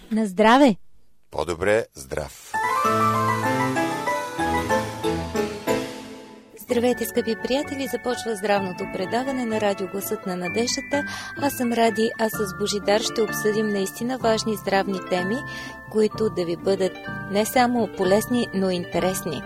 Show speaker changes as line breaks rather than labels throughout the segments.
На здраве!
По-добре здрав!
Здравейте, скъпи приятели! Започва здравното предаване на Радио Гласът на надеждата. Аз съм Ради, а с Божидар ще обсъдим наистина важни здравни теми, които да ви бъдат не само полезни, но и интересни.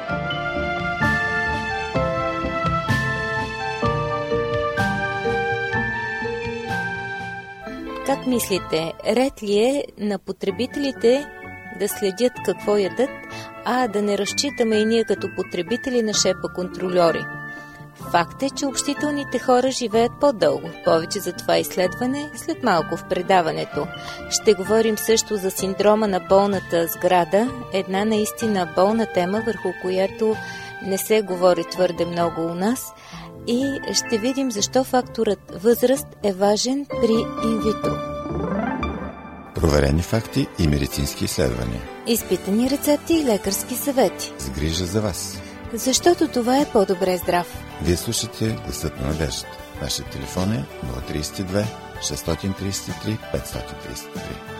Как мислите, ред ли е на потребителите да следят какво ядат, а да не разчитаме и ние като потребители на шепа контрольори? Факт е, че общителните хора живеят по-дълго. Повече за това изследване след малко в предаването. Ще говорим също за синдрома на болната сграда, една наистина болна тема, върху която не се говори твърде много у нас, и ще видим защо факторът възраст е важен при инвитро.
Проверени факти и медицински изследвания.
Изпитани рецепти и лекарски съвети.
С грижа за вас.
Защото това е по-добре здрав.
Вие слушате Гласът на надеждата. Нашият телефон е 032 633 533.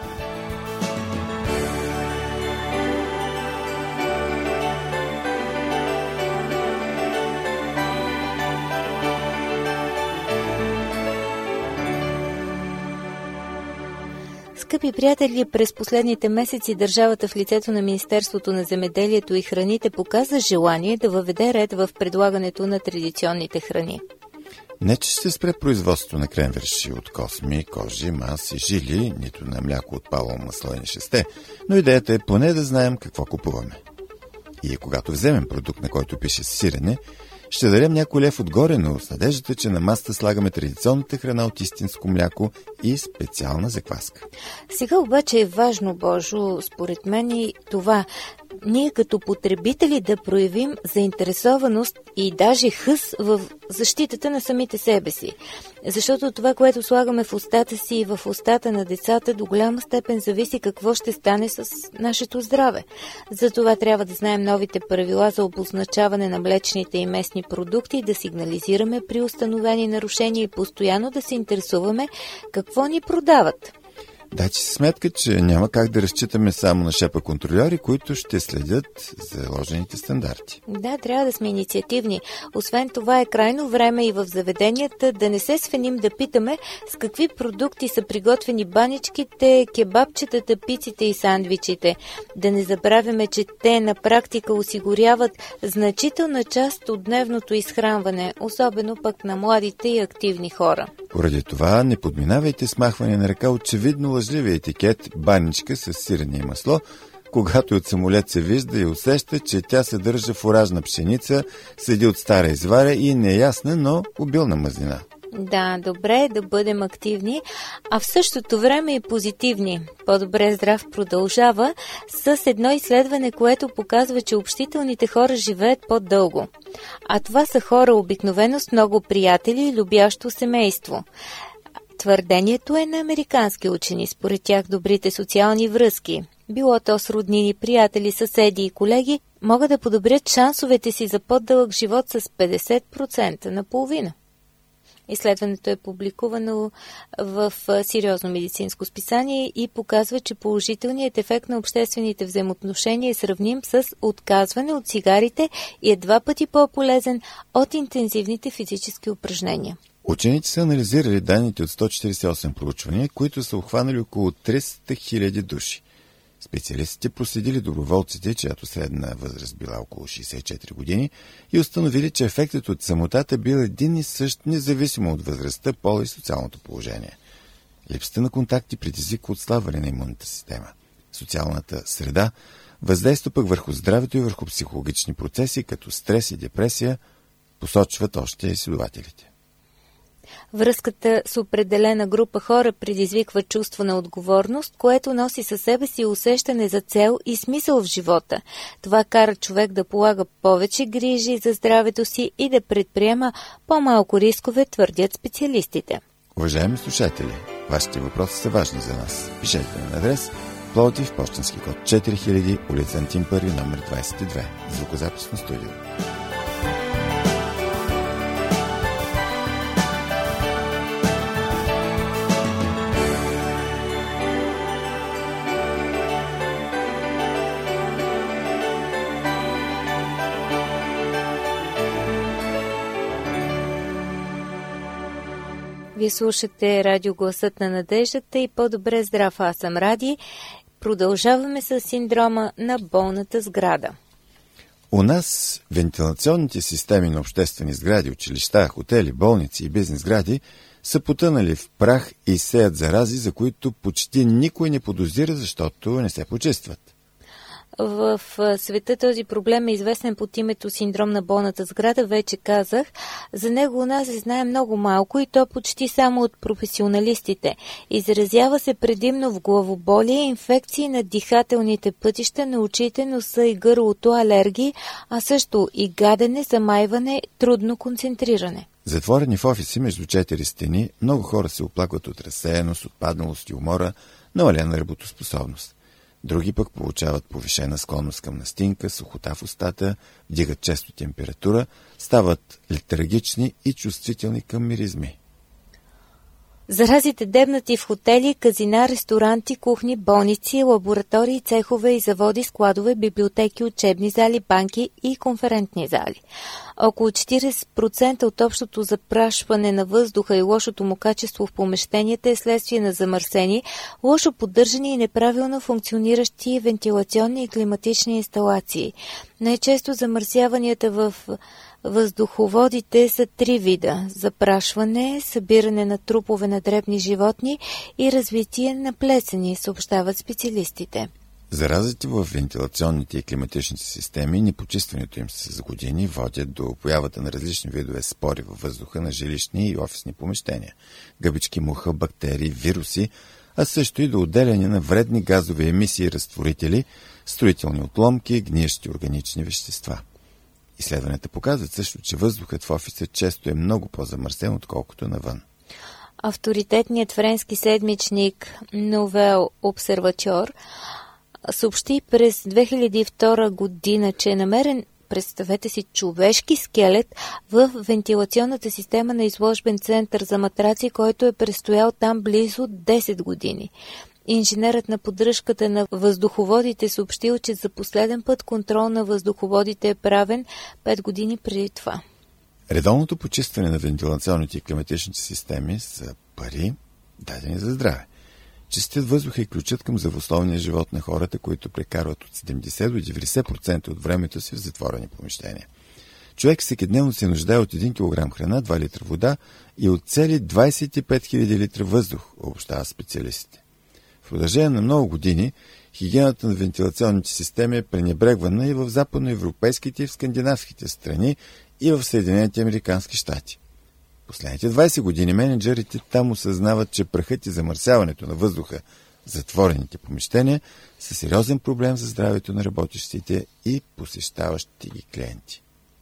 Скъпи приятели, през последните месеци държавата в лицето на Министерството на земеделието и храните показа желание да въведе ред в предлагането на традиционните храни.
Не, че ще спре производство на кремвирши от косми, кожи, маси, жили, нито на мляко от палово масло и нешесте, но идеята е поне да знаем какво купуваме. И когато вземем продукт, на който пише сирене, ще дадем някой лев отгоре, но с надеждата, че на масата слагаме традиционната храна от истинско мляко и специална закваска.
Сега обаче е важно, Божо, според мен и това. Ние като потребители да проявим заинтересованост и даже хъс в защитата на самите себе си. Защото това, което слагаме в устата си и в устата на децата, до голяма степен зависи какво ще стане с нашето здраве. Затова трябва да знаем новите правила за обозначаване на млечните и местни продукти, да сигнализираме при установени нарушения и постоянно да се интересуваме какво ни продават.
Дайте си сметка, че няма как да разчитаме само на шепа контрольори, които ще следят заложените стандарти.
Да, трябва да сме инициативни. Освен това е крайно време и в заведенията да не се свеним да питаме с какви продукти са приготвени баничките, кебабчетата, пиците и сандвичите. Да не забравяме, че те на практика осигуряват значителна част от дневното изхранване, особено пък на младите и активни хора.
Поради това не подминавайте с махване на ръка очевидно лъжливия етикет баничка с сирене и масло, когато от самолет се вижда и усеща, че тя съдържа фуражна пшеница, седи от стара изваря и неясна, но обилна мазнина.
Да, добре е да бъдем активни, а в същото време и позитивни. По-добре здрав продължава с едно изследване, което показва, че общителните хора живеят по-дълго. А това са хора обикновено с много приятели и любящо семейство. Твърдението е на американски учени. Според тях добрите социални връзки, било то с роднини, приятели, съседи и колеги, могат да подобрят шансовете си за по-дълъг живот с 50% наполовина. Изследването е публикувано в сериозно медицинско списание и показва, че положителният ефект на обществените взаимоотношения е сравним с отказване от цигарите и е 2 пъти по-полезен от интензивните физически упражнения.
Учените са анализирали данните от 148 проучвания, които са обхванали около 300 000 души. Специалистите проследили доброволците, чиято средна възраст била около 64 години, и установили, че ефектът от самотата бил един и същ, независимо от възрастта, пола и социалното положение. Липсата на контакти предизвиква отслабване на имунната система. Социалната среда въздейства пък върху здравето и върху психологични процеси, като стрес и депресия, посочват още изследователите.
Връзката с определена група хора предизвиква чувство на отговорност, което носи със себе си усещане за цел и смисъл в живота. Това кара човек да полага повече грижи за здравето си и да предприема по-малко рискове, твърдят специалистите.
Уважаеми слушатели, вашите въпроси са важни за нас. Пишете на адрес Пловдив, пощенски код 4000, улица Антим I, номер 22. Звукозаписно студио.
Вие слушате радио Гласът на надеждата и по-добре здрав, аз съм Ради. Продължаваме с синдрома на болната сграда.
У нас вентилационните системи на обществени сгради, училища, хотели, болници и бизнес сгради са потънали в прах и сеят зарази, за които почти никой не подозира, защото не се почистват.
В света този проблем е известен под името синдром на болната сграда, вече казах. За него у нас се знае много малко и то почти само от професионалистите. Изразява се предимно в главоболие, инфекции на дихателните пътища, на очите, носа и гърлото, алергии, а също и гадене, замайване, трудно концентриране.
Затворени в офиси между четири стени, много хора се оплакват от разсеяност, отпадналост и умора, намалена работоспособност. Други пък получават повишена склонност към настинка, сухота в устата, вдигат често температура, стават летаргични и чувствителни към миризми.
Заразите дебнат и в хотели, казина, ресторанти, кухни, болници, лаборатории, цехове и заводи, складове, библиотеки, учебни зали, банки и конферентни зали. Около 40% от общото запрашване на въздуха и лошото му качество в помещенията е следствие на замърсени, лошо поддържани и неправилно функциониращи вентилационни и климатични инсталации. Най-често замърсяванията в въздуховодите са 3 вида – запрашване, събиране на трупове на дребни животни и развитие на плесени, съобщават специалистите.
Заразите в вентилационните и климатичните системи и непочистването им с години водят до появата на различни видове спори във въздуха на жилищни и офисни помещения – гъбички, муха, бактерии, вируси, а също и до отделяне на вредни газови емисии и разтворители, строителни отломки, гниещи органични вещества. Изследванията показват също, че въздухът в офиса често е много по-замърсен, отколкото навън.
Авторитетният френски седмичник Nouvel Observateur съобщи през 2002 година, че е намерен, представете си, човешки скелет в вентилационната система на изложбен център за матраци, който е престоял там близо 10 години. Инженерът на поддръжката на въздуховодите съобщил, че за последен път контрол на въздуховодите е правен 5 години преди това.
Редовното почистване на вентилационните и климатичните системи са пари, дадени за здраве. Чистият въздух е ключът към здравословния живот на хората, които прекарват от 70 до 90% от времето си в затворени помещения. Човек всекидневно се нуждае от 1 кг храна, 2 литра вода и от цели 25 000 литра въздух, обобщават специалистите. В продължение на много години хигиената на вентилационните системи е пренебрегвана и в западноевропейските и в скандинавските страни и в Съединените американски щати. Последните 20 години менеджерите там осъзнават, че прахът и замърсяването на въздуха в затворените помещения са сериозен проблем за здравето на работещите и посещаващите ги клиенти.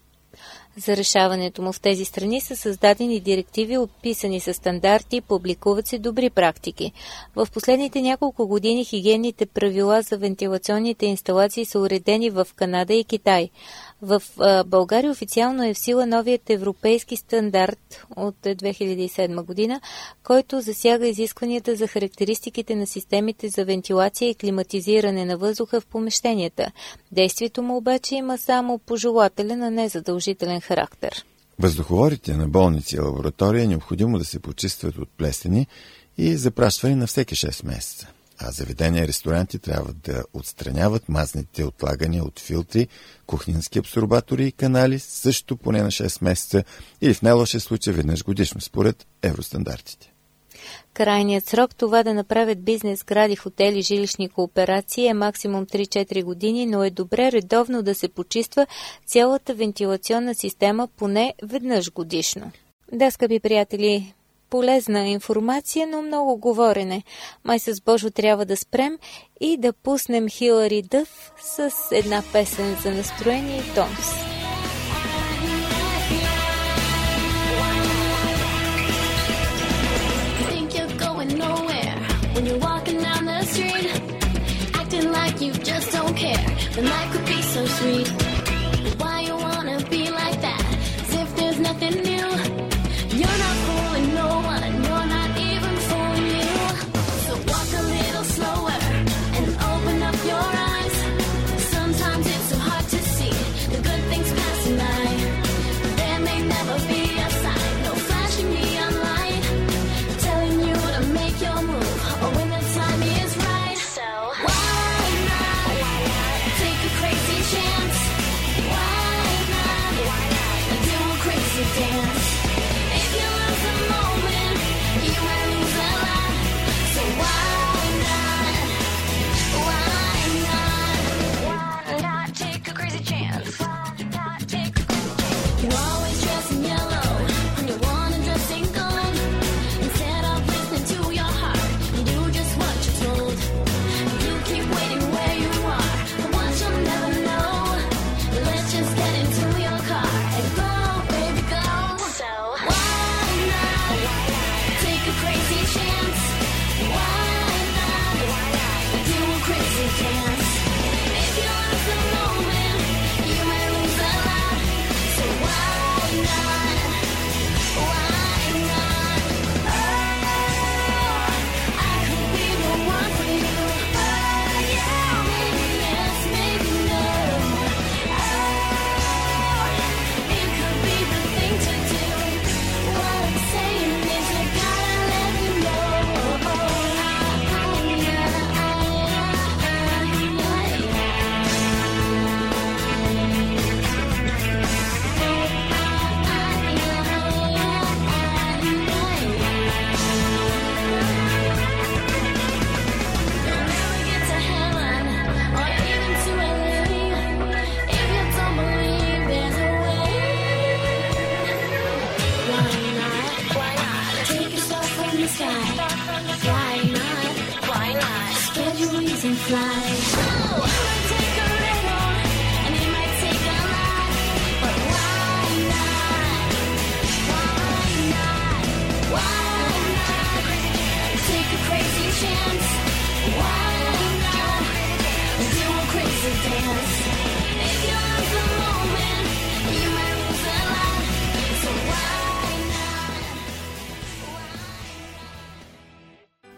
За решаването му в тези страни са създадени директиви, описани със стандарти, публикуват се добри практики. В последните няколко години хигиенните правила за вентилационните инсталации са уредени в Канада и Китай. В България официално е в сила новият европейски стандарт от 2007 година, който засяга изискванията за характеристиките на системите за вентилация и климатизиране на въздуха в помещенията. Действието му обаче има само пожелателен, а не задължителен характер.
Въздуховодите на болници и лаборатории е необходимо да се почистват от плесени и запрашвани на всеки 6 месеца. А заведения и ресторанти трябва да отстраняват мазните отлагания от филтри, кухненски абсорбатори и канали също поне на 6 месеца или в най-лошия случай веднъж годишно, според евростандартите.
Крайният срок това да направят бизнес сгради, хотели, жилищни кооперации е максимум 3-4 години, но е добре редовно да се почиства цялата вентилационна система поне веднъж годишно. Да, скъпи приятели, полезна информация, но много говорене. Май с Божо трябва да спрем и да пуснем Хилари Дъв с една песен за настроение и тонус.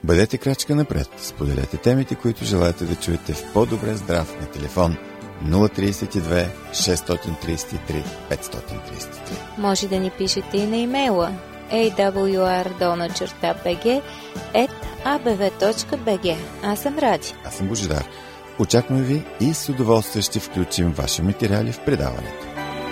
Бъдете крачка напред. Споделете темите, които желаете да чуете в По-добре здрав на телефон 032 633 533.
Може да ни пишете и на имейла awr@abv.bg. Аз съм Ради.
Аз съм Божидар. Очакваме ви и с удоволствие ще включим ваши материали в предаването.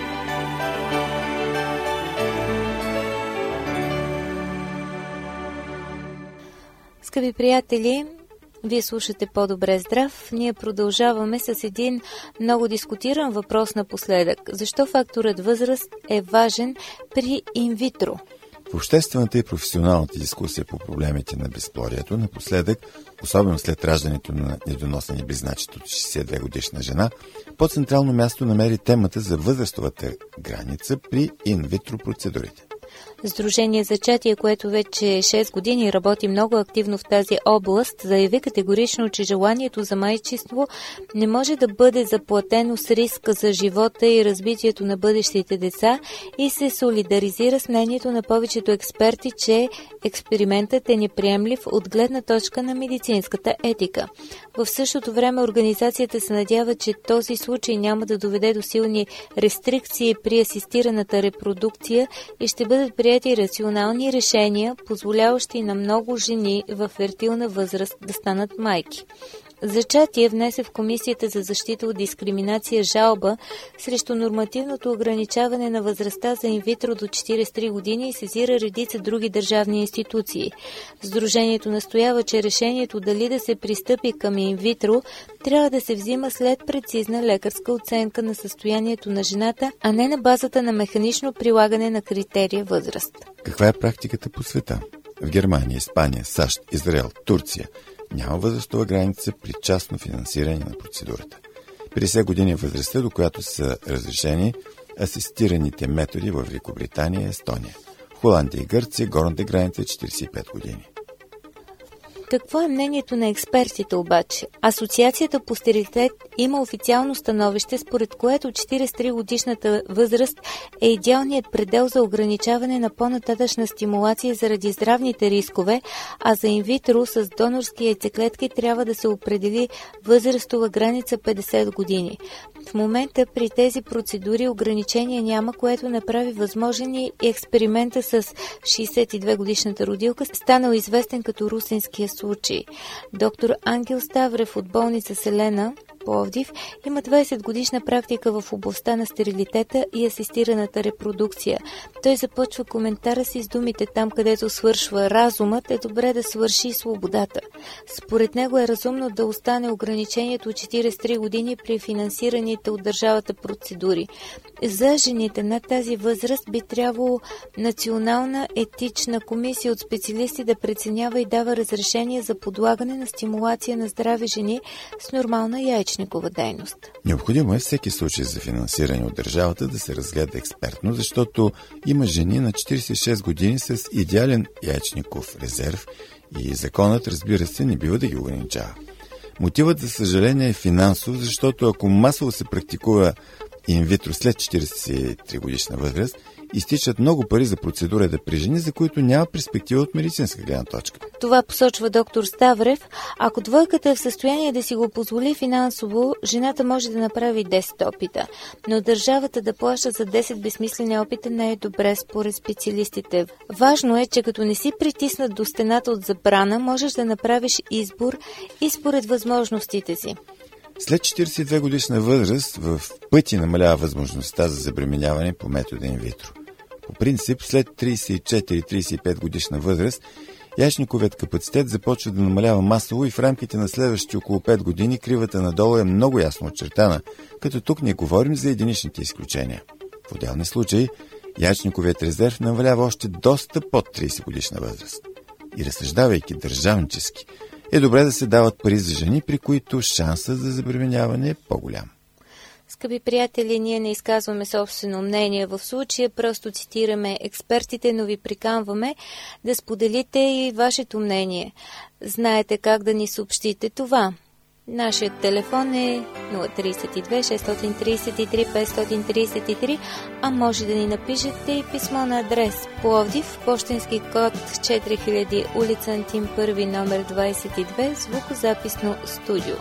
Скъпи приятели, вие слушате По-добре здрав. Ние продължаваме с един много дискутиран въпрос напоследък. Защо факторът възраст е важен при инвитро?
В обществената и професионалната дискусия по проблемите на безплодието напоследък, особено след раждането на недоносен и близначет от 62 годишна жена, по-централно място намери темата за възрастовата граница при инвитро процедурите.
Сдружение Зачатие, което вече 6 години работи много активно в тази област, заяви категорично, че желанието за майчинство не може да бъде заплатено с риск за живота и развитието на бъдещите деца и се солидаризира с мнението на повечето експерти, че експериментът е неприемлив от гледна точка на медицинската етика. В същото време организацията се надява, че този случай няма да доведе до силни рестрикции при асистираната репродукция и ще бъдат прияти рационални решения, позволяващи на много жени в фертилна възраст да станат майки. Зачатие внесе в Комисията за защита от дискриминация жалба срещу нормативното ограничаване на възрастта за инвитро до 43 години и сезира редица други държавни институции. Сдружението настоява, че решението дали да се пристъпи към инвитро трябва да се взима след прецизна лекарска оценка на състоянието на жената, а не на базата на механично прилагане на критерия възраст.
Каква е практиката по света? В Германия, Испания, САЩ, Израел, Турция няма възрастова граница при частно финансиране на процедурата. 50 години е възрастта, до която са разрешени асистираните методи в Великобритания и Естония. В Холандия и Гърция горната граница е 45 години.
Какво е мнението на експертите обаче? Асоциацията по стерилитет има официално становище, според което 43 годишната възраст е идеалният предел за ограничаване на по-нататъчна стимулация заради здравните рискове, а за инвитро с донорски яйцеклетки трябва да се определи възрастова граница 50 години. В момента при тези процедури ограничения няма, което направи възможен и експеримента с 62 годишната родилка, станал известен като русинския случай. Доктор Ангел Ставрев от болница Селена, Пловдив, има 20 годишна практика в областта на стерилитета и асистираната репродукция. Той започва коментара си с думите: там, където свършва разумът, е добре да свърши и свободата. Според него е разумно да остане ограничението от 43 години при финансираните от държавата процедури. За жените на тази възраст би трябвало Национална етична комисия от специалисти да преценява и дава разрешение за подлагане на стимулация на здрави жени с нормална яйчникова дейност.
Необходимо е всеки случай за финансиране от държавата да се разгледа експертно, защото има жени на 46 години с идеален яйчников резерв и законът, разбира се, не бива да ги ограничава. Мотивът, за съжаление, е финансов, защото ако масово се практикува инвитро след 43 годишна възраст, изтичат много пари за процедурата при жени, за които няма перспектива от медицинска гледна точка.
Това посочва доктор Ставрев. Ако двойката е в състояние да си го позволи финансово, жената може да направи 10 опита. Но държавата да плаща за 10 безсмислени опита не е добре според специалистите. Важно е, че като не си притиснат до стената от забрана, можеш да направиш избор и според възможностите си.
След 42 годишна възраст в пъти намалява възможността за забременяване по метода инвитро. По принцип, след 34-35 годишна възраст, яйчниковият капацитет започва да намалява масово и в рамките на следващите около 5 години кривата надолу е много ясно очертана, като тук не говорим за единичните изключения. В отделни случаи, яйчниковият резерв намалява още доста под 30 годишна възраст. И разсъждавайки държавнически, е добре да се дават пари за жени, при които шансът за забременяване е по-голям.
Скъпи приятели, ние не изказваме собствено мнение в случая, просто цитираме експертите, но ви приканваме да споделите и вашето мнение. Знаете как да ни съобщите това. Нашият телефон е 032 633 533, а може да ни напишете и писмо на адрес Пловдив, пощенски код 4000, улица Антим 1, номер 22, звукозаписно студио.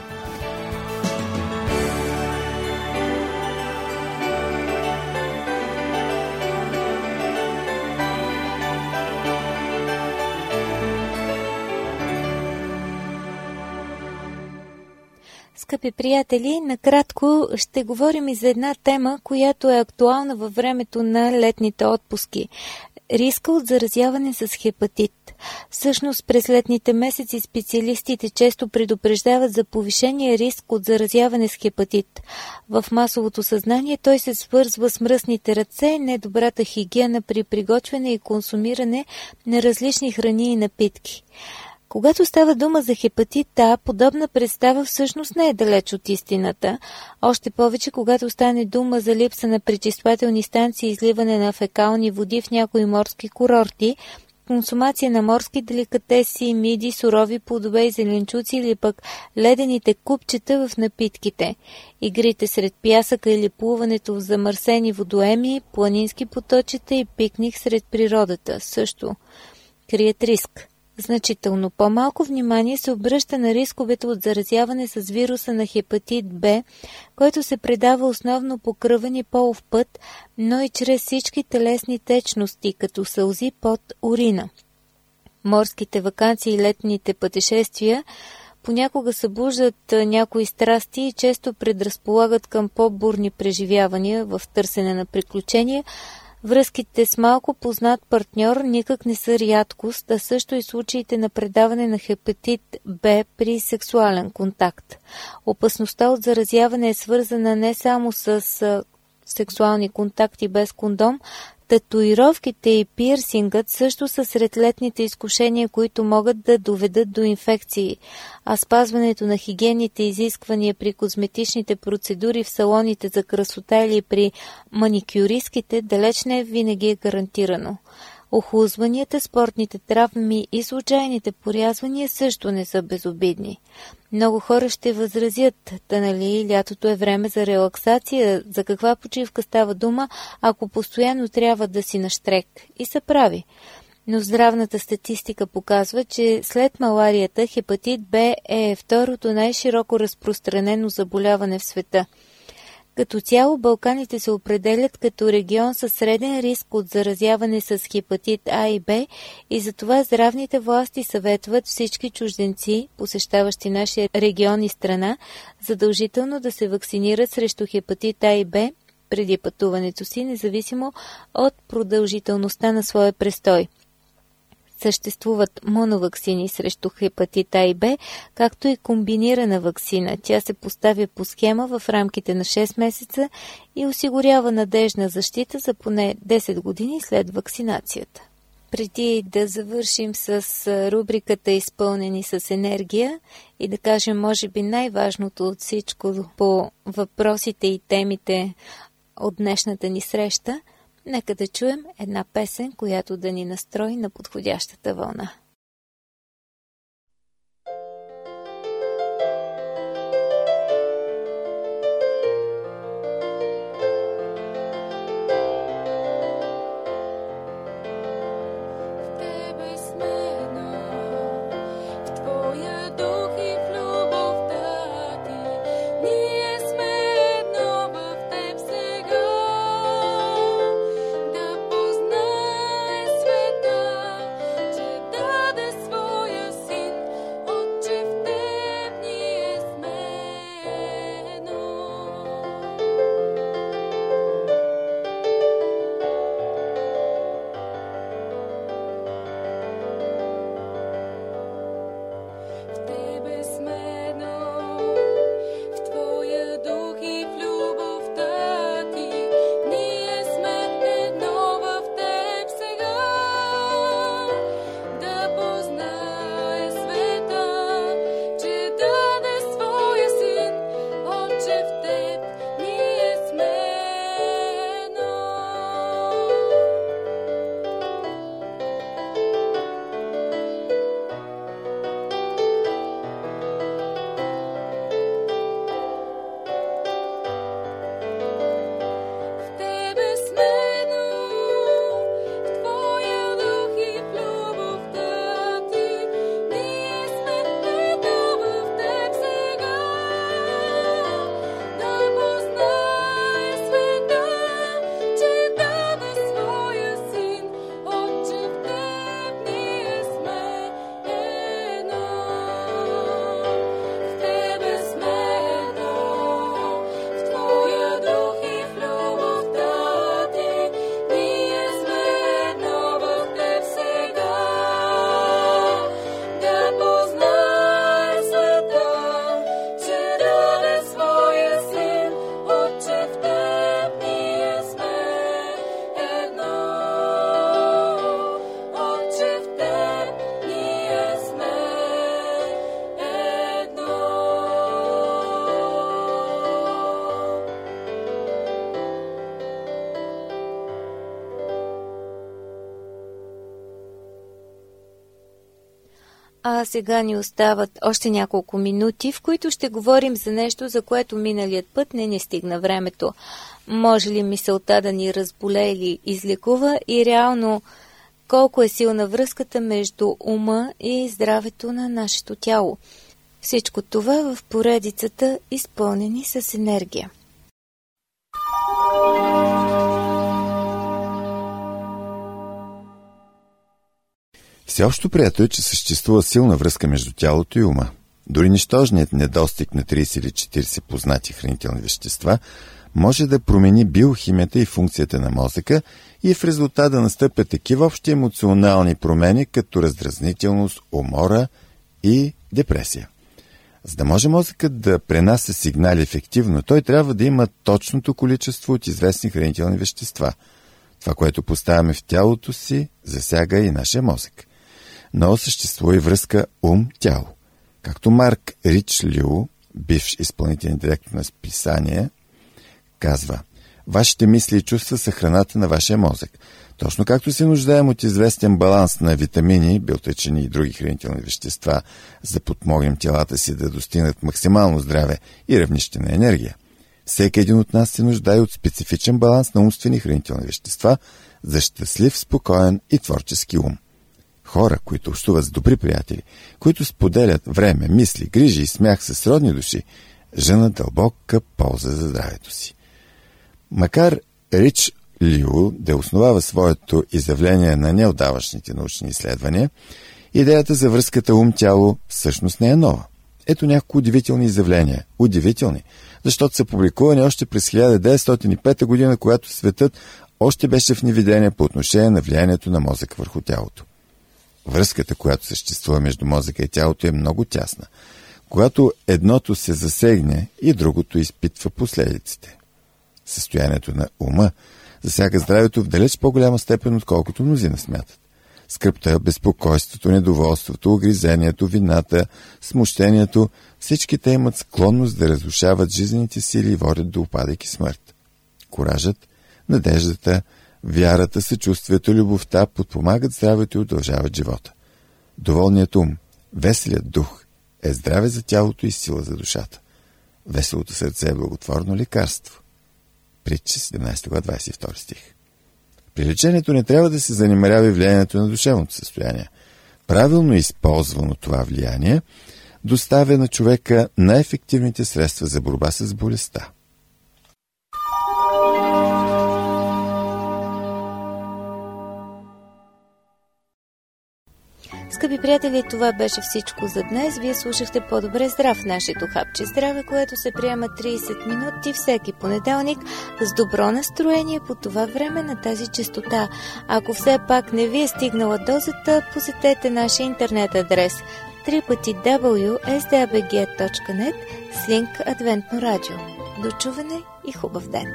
Скъпи приятели, накратко ще говорим и за една тема, която е актуална във времето на летните отпуски. Риска от заразяване с хепатит. Всъщност през летните месеци специалистите често предупреждават за повишения риск от заразяване с хепатит. В масовото съзнание той се свързва с мръсните ръце, недобрата хигиена при приготвяне и консумиране на различни храни и напитки. Когато става дума за хепатит А, подобна представа всъщност не е далеч от истината. Още повече, когато стане дума за липса на пречиствателни станции и изливане на фекални води в някои морски курорти, консумация на морски деликатеси, миди, сурови плодове и зеленчуци или пък ледените купчета в напитките. Игрите сред пясъка или плуването в замърсени водоеми, планински поточета и пикник сред природата също крият риск. Значително по-малко внимание се обръща на рисковете от заразяване с вируса на хепатит Б, който се предава основно по кръвен и полов път, но и чрез всички телесни течности, като сълзи, пот, урина. Морските ваканции и летните пътешествия понякога събуждат някои страсти и често предразполагат към по-бурни преживявания в търсене на приключения. Връзките с малко познат партньор никак не са рядкост, а също и случаите на предаване на хепатит Б при сексуален контакт. Опасността от заразяване е свързана не само с сексуални контакти без кондом, татуировките и пирсингът също са сред летните изкушения, които могат да доведат до инфекции, а спазването на хигиенните изисквания при козметичните процедури в салоните за красота или при маникюристките далеч не винаги е гарантирано. Охлузванията, спортните травми и случайните порязвания също не са безобидни. Много хора ще възразят, нали, лятото е време за релаксация, за каква почивка става дума, ако постоянно трябва да си на щрек. И са прави. Но здравната статистика показва, че след маларията хепатит Б е второто най-широко разпространено заболяване в света. Като цяло Балканите се определят като регион със среден риск от заразяване с хепатит А и Б и затова здравните власти съветват всички чужденци, посещаващи нашия регион и страна, задължително да се вакцинират срещу хепатит А и Б преди пътуването си, независимо от продължителността на своя престой. Съществуват моноваксини срещу хепатит А и Б, както и комбинирана ваксина. Тя се поставя по схема в рамките на 6 месеца и осигурява надежна защита за поне 10 години след вакцинацията. Преди да завършим с рубриката "Изпълнени с енергия" и да кажем, може би най-важното от всичко по въпросите и темите от днешната ни среща, нека да чуем една песен, която да ни настрои на подходящата вълна.
Да
А сега ни остават още няколко минути, в които ще говорим за нещо, за което миналият път не ни стигна времето. Може ли мисълта да ни разболее или излекува и реално колко е силна връзката между ума и здравето на нашето тяло? Всичко това в поредицата изпълнени с енергия.
Всеобщо прието е, че съществува силна връзка между тялото и ума. Дори нищожният недостиг на 30 или 40 познати хранителни вещества може да промени биохимията и функцията на мозъка и в резултат да настъпят такива общи емоционални промени, като раздразнителност, умора и депресия. За да може мозъкът да пренася сигнали ефективно, той трябва да има точното количество от известни хранителни вещества. Това, което поставяме в тялото си, засяга и нашия мозък. Но съществува и връзка ум-тяло. Както Марк Рич Лю, бивш изпълнителен директор на списание, казва: вашите мисли и чувства са храната на вашия мозък. Точно както се нуждаем от известен баланс на витамини, белтъчини и други хранителни вещества, за да подмогнем телата си да достигнат максимално здраве и равнище на енергия, всеки един от нас се нуждае от специфичен баланс на умствени хранителни вещества за щастлив, спокоен и творчески ум. Хора, които общуват с добри приятели, които споделят време, мисли, грижи и смях с родни души, женат дълбока полза за здравето си. Макар Рич Лю да основава своето изявление на неотдавашните научни изследвания, идеята за връзката ум-тяло всъщност не е нова. Ето няколко удивителни изявления. Удивителни, защото са публикувани още през 1905 година, когато светът още беше в невидение по отношение на влиянието на мозъка върху тялото. Връзката, която съществува между мозъка и тялото, е много тясна. Когато едното се засегне и другото изпитва последиците. Състоянието на ума засяга здравето в далеч по-голяма степен, отколкото мнозина смятат. Скръбта, безпокойството, недоволството, огризението, вината, смущението, всички те имат склонност да разрушават жизнените сили и водят до упадък и смърт. Коражът, надеждата, вярата, съчувствието, любовта подпомагат здравето и удължават живота. Доволният ум, веселият дух е здраве за тялото и сила за душата. Веселото сърце е благотворно лекарство. Притчи 17 глава 22 стих. При лечението не трябва да се занимарява и влиянието на душевното състояние. Правилно използвано това влияние доставя на човека най-ефективните средства за борба с болестта.
Скъпи приятели, това беше всичко за днес. Вие слушахте По-добре здрав, нашето хапче здраве, което се приема 30 минути всеки понеделник с добро настроение по това време на тази честота. Ако все пак не ви е стигнала дозата, посетете нашия интернет адрес www.sdabg.net с линк Адвентно радио. До чуване и хубав ден!